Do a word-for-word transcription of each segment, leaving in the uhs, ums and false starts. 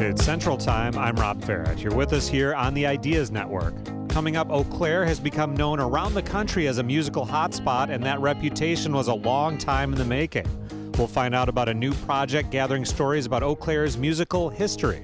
It's Central Time. I'm Rob Farrett. You're with us here on the Ideas Network. Coming up, Eau Claire has become known around the country as a musical hotspot, and that reputation was a long time in the making. We'll find out about a new project gathering stories about Eau Claire's musical history.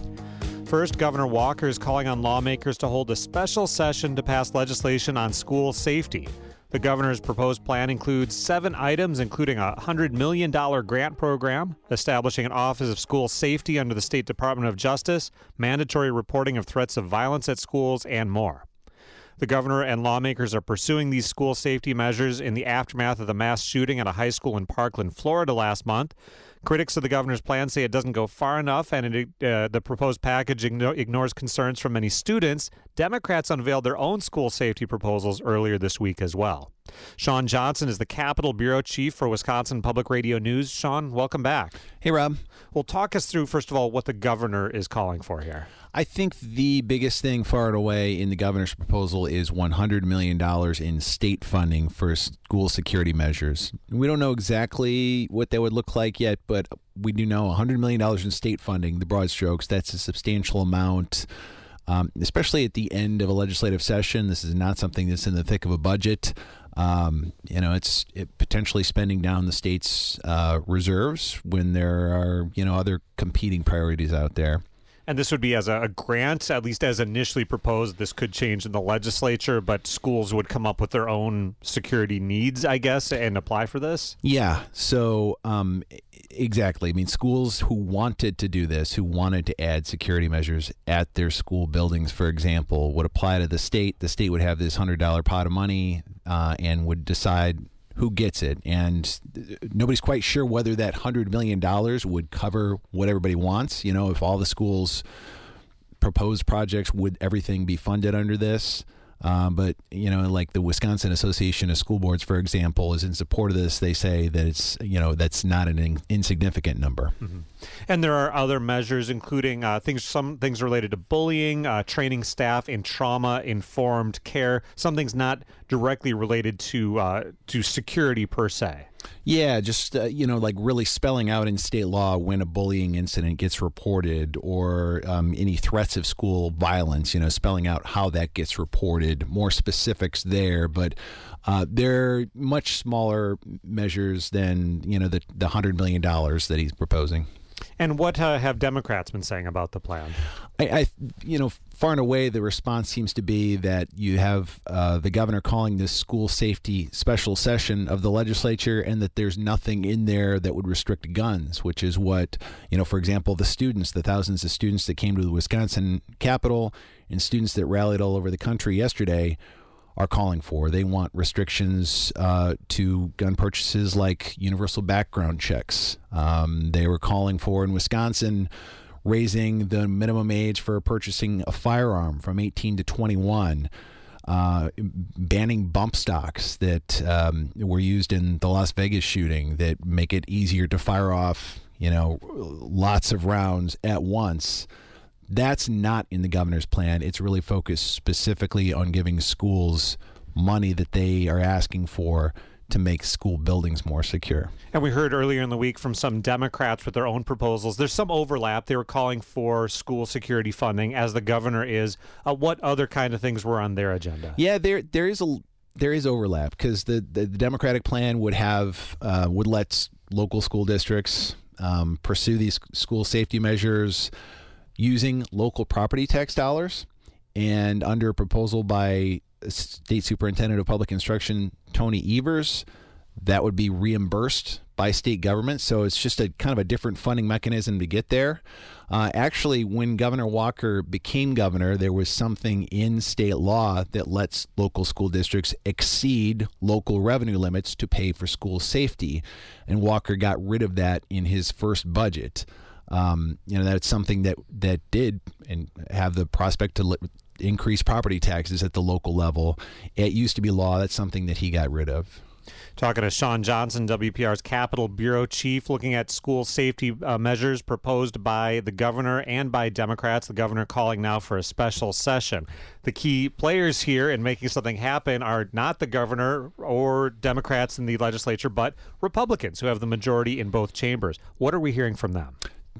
First, Governor Walker is calling on lawmakers to hold a special session to pass legislation on school safety. The governor's proposed plan includes seven items, including a one hundred million dollars grant program, establishing an Office of School Safety under the State Department of Justice, mandatory reporting of threats of violence at schools, and more. The governor and lawmakers are pursuing these school safety measures in the aftermath of the mass shooting at a high school in Parkland, Florida last month. Critics of the governor's plan say it doesn't go far enough, and it, uh, the proposed package igno- ignores concerns from many students. Democrats unveiled their own school safety proposals earlier this week as well. Sean Johnson is the Capitol Bureau Chief for Wisconsin Public Radio News. Sean, welcome back. Hey, Rob. Well, talk us through, first of all, what the governor is calling for here. I think the biggest thing far and away in the governor's proposal is one hundred million dollars in state funding for school security measures. We don't know exactly what that would look like yet, but we do know one hundred million dollars in state funding, the broad strokes. That's a substantial amount, um, especially at the end of a legislative session. This is not something that's in the thick of a budget. Um, you know, it's it potentially spending down the state's uh, reserves when there are, you know, other competing priorities out there. And this would be as a, a grant, at least as initially proposed. This could change in the legislature, but schools would come up with their own security needs, I guess, and apply for this? Yeah, so um, exactly. I mean, schools who wanted to do this, who wanted to add security measures at their school buildings, for example, would apply to the state. The state would have this one hundred dollars pot of money uh, and would decide who gets it. And nobody's quite sure whether that one hundred million dollars would cover what everybody wants. You know, if all the schools' proposed projects, would everything be funded under this? Um, but, you know, like the Wisconsin Association of School Boards, for example, is in support of this. They say that it's, you know, that's not an in- insignificant number. Mm-hmm. And there are other measures, including uh, things, some things related to bullying, uh, training staff in trauma-informed care, some things not directly related to uh, to security per se. Yeah, just, uh, you know, like really spelling out in state law when a bullying incident gets reported or um, any threats of school violence, you know, spelling out how that gets reported, more specifics there. But uh, they're much smaller measures than, you know, the, the one hundred million dollars that he's proposing. And what uh, have Democrats been saying about the plan? I, I, you know, far and away, the response seems to be that you have uh, the governor calling this school safety special session of the legislature, and that there's nothing in there that would restrict guns, which is what, you know, for example, the students, the thousands of students that came to the Wisconsin Capitol and students that rallied all over the country yesterday are calling for. They want restrictions uh, to gun purchases like universal background checks. Um, they were calling for, in Wisconsin, raising the minimum age for purchasing a firearm from eighteen to twenty-one, uh, banning bump stocks that um, were used in the Las Vegas shooting that make it easier to fire off, you know, lots of rounds at once. That's not in the governor's plan. It's really focused specifically on giving schools money that they are asking for to make school buildings more secure. And we heard earlier in the week from some Democrats with their own proposals. There's some overlap. They were calling for school security funding, as the governor is. Uh, what other kind of things were on their agenda? Yeah, there there is a there is overlap, because the, the, the Democratic plan would have uh, would let local school districts um, pursue these school safety measures using local property tax dollars, and under a proposal by State Superintendent of Public Instruction Tony Evers, that would be reimbursed by state government. So it's just a kind of a different funding mechanism to get there. Uh, actually, when Governor Walker became governor, there was something in state law that lets local school districts exceed local revenue limits to pay for school safety, and Walker got rid of that in his first budget. Um, you know, that's something that, that did and have the prospect to li- increase property taxes at the local level. It used to be law. That's something that he got rid of. Talking to Sean Johnson, W P R's Capitol Bureau Chief, looking at school safety uh, measures proposed by the governor and by Democrats. The governor calling now for a special session. The key players here in making something happen are not the governor or Democrats in the legislature, but Republicans who have the majority in both chambers. What are we hearing from them?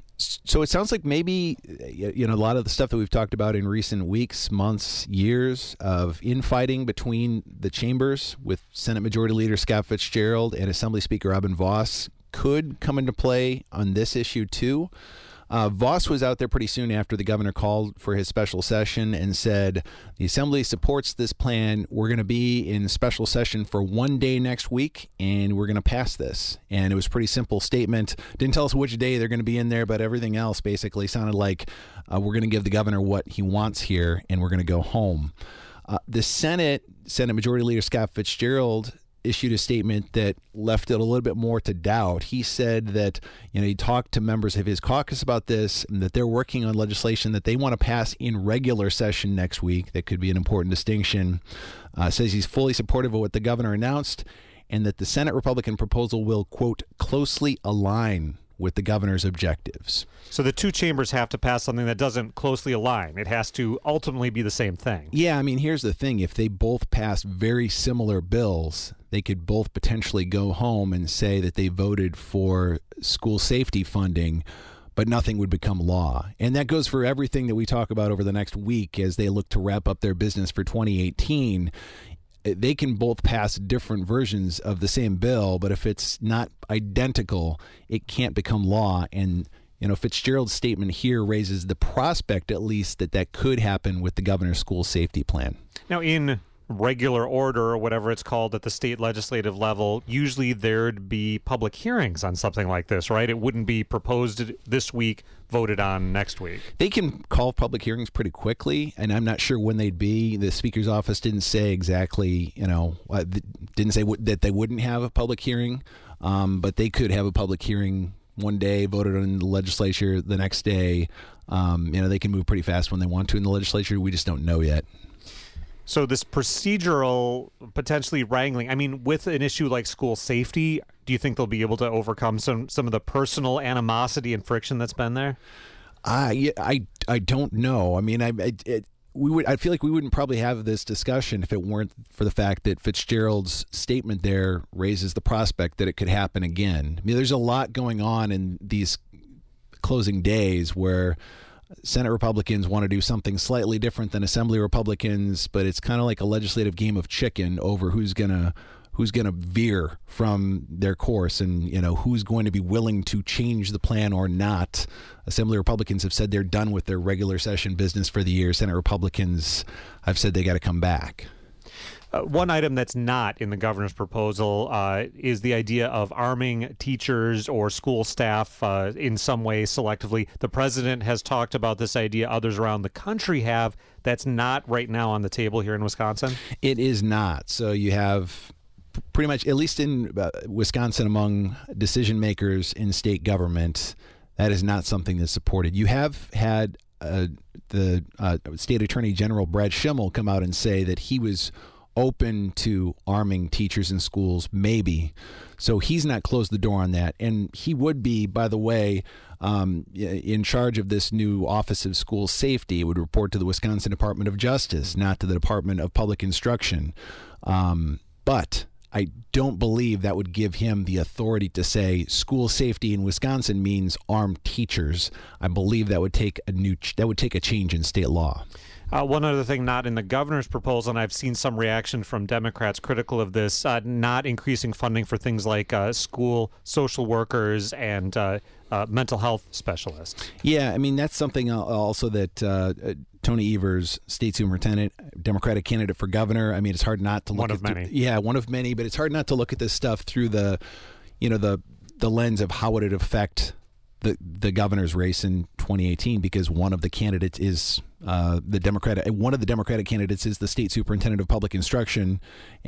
So it sounds like maybe, you know, a lot of the stuff that we've talked about in recent weeks, months, years of infighting between the chambers with Senate Majority Leader Scott Fitzgerald and Assembly Speaker Robin Vos could come into play on this issue too. Uh, Vos was out there pretty soon after the governor called for his special session and said the Assembly supports this plan. We're going to be in special session for one day next week, and we're going to pass this. And it was a pretty simple statement. Didn't tell us which day they're going to be in there, but everything else basically sounded like uh, we're going to give the governor what he wants here, and we're going to go home. Uh, the Senate, Senate Majority Leader Scott Fitzgerald issued a statement that left it a little bit more to doubt. He said that, you know, he talked to members of his caucus about this and that they're working on legislation that they want to pass in regular session next week. That could be an important distinction. Uh, says he's fully supportive of what the governor announced and that the Senate Republican proposal will, quote, closely align with the governor's objectives. So the two chambers have to pass something that doesn't closely align. It has to ultimately be the same thing. Yeah, I mean, here's the thing. If they both pass very similar bills, they could both potentially go home and say that they voted for school safety funding, but nothing would become law. And that goes for everything that we talk about over the next week as they look to wrap up their business for twenty eighteen. They can both pass different versions of the same bill, but if it's not identical, it can't become law. And, you know, Fitzgerald's statement here raises the prospect, at least, that that could happen with the governor's school safety plan. Now, in regular order, or whatever it's called at the state legislative level, usually there'd be public hearings on something like this, right? It wouldn't be proposed this week, voted on next week. They can call public hearings pretty quickly, and I'm not sure when they'd be. The Speaker's office didn't say exactly, you know, uh, didn't say w- that they wouldn't have a public hearing, um, but they could have a public hearing one day, voted on in the legislature the next day. Um, you know, they can move pretty fast when they want to in the legislature. We just don't know yet. So this procedural, potentially wrangling, I mean, with an issue like school safety, do you think they'll be able to overcome some, some of the personal animosity and friction that's been there? I, I, I don't know. I mean, I, I it, we would. I feel like we wouldn't probably have this discussion if it weren't for the fact that Fitzgerald's statement there raises the prospect that it could happen again. I mean, there's a lot going on in these closing days where Senate Republicans want to do something slightly different than Assembly Republicans, but it's kind of like a legislative game of chicken over who's gonna who's gonna veer from their course, and you know who's going to be willing to change the plan or not. Assembly Republicans have said they're done with their regular session business for the year. Senate Republicans have said they got to come back. Uh, one item that's not in the governor's proposal uh, is the idea of arming teachers or school staff uh, in some way selectively. The president has talked about this idea. Others around the country have. That's not right now on the table here in Wisconsin. It is not. So you have pretty much, at least in uh, Wisconsin, among decision makers in state government, that is not something that's supported. You have had uh, the uh, State Attorney General Brad Schimmel come out and say that he was open to arming teachers in schools, maybe. So he's not closed the door on that. And he would be, by the way, um, in charge of this new Office of School Safety. It would report to the Wisconsin Department of Justice, not to the Department of Public Instruction. Um, but I don't believe that would give him the authority to say school safety in Wisconsin means armed teachers. I believe that would take a new ch- that would take a change in state law. Uh, one other thing not in the governor's proposal, and I've seen some reaction from Democrats critical of this, uh, not increasing funding for things like uh, school social workers and uh, uh, mental health specialists. Yeah, I mean, that's something also that uh, Tony Evers, state superintendent, Democratic candidate for governor, I mean, it's hard not to look one at... One of many. The, yeah, one of many, but it's hard not to look at this stuff through the, you know, the the lens of how would it affect the the governor's race in twenty eighteen, because one of the candidates is uh, the Democratic. One of the Democratic candidates is the state superintendent of public instruction,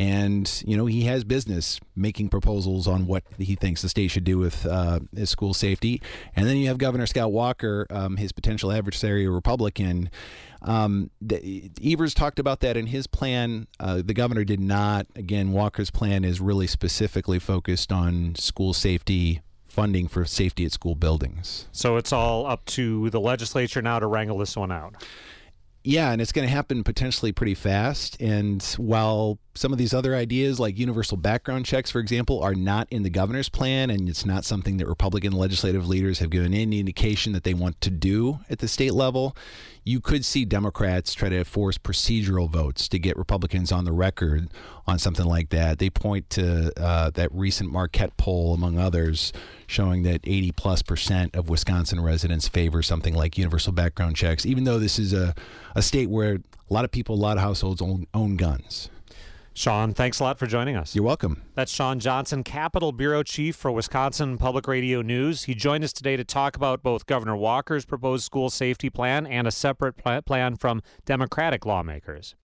and you know he has business making proposals on what he thinks the state should do with uh, his school safety. And then you have Governor Scott Walker, um, his potential adversary, a Republican. Um, the, Evers talked about that in his plan. Uh, the governor did not. Again, Walker's plan is really specifically focused on school safety, funding for safety at school buildings. So it's all up to the legislature now to wrangle this one out. Yeah, and it's going to happen potentially pretty fast. And while some of these other ideas, like universal background checks, for example, are not in the governor's plan, and it's not something that Republican legislative leaders have given any indication that they want to do at the state level. You could see Democrats try to force procedural votes to get Republicans on the record on something like that. They point to uh, that recent Marquette poll, among others, showing that eighty plus percent of Wisconsin residents favor something like universal background checks, even though this is a, a state where a lot of people, a lot of households own, own guns. Sean, thanks a lot for joining us. You're welcome. That's Sean Johnson, Capitol Bureau Chief for Wisconsin Public Radio News. He joined us today to talk about both Governor Walker's proposed school safety plan and a separate plan from Democratic lawmakers.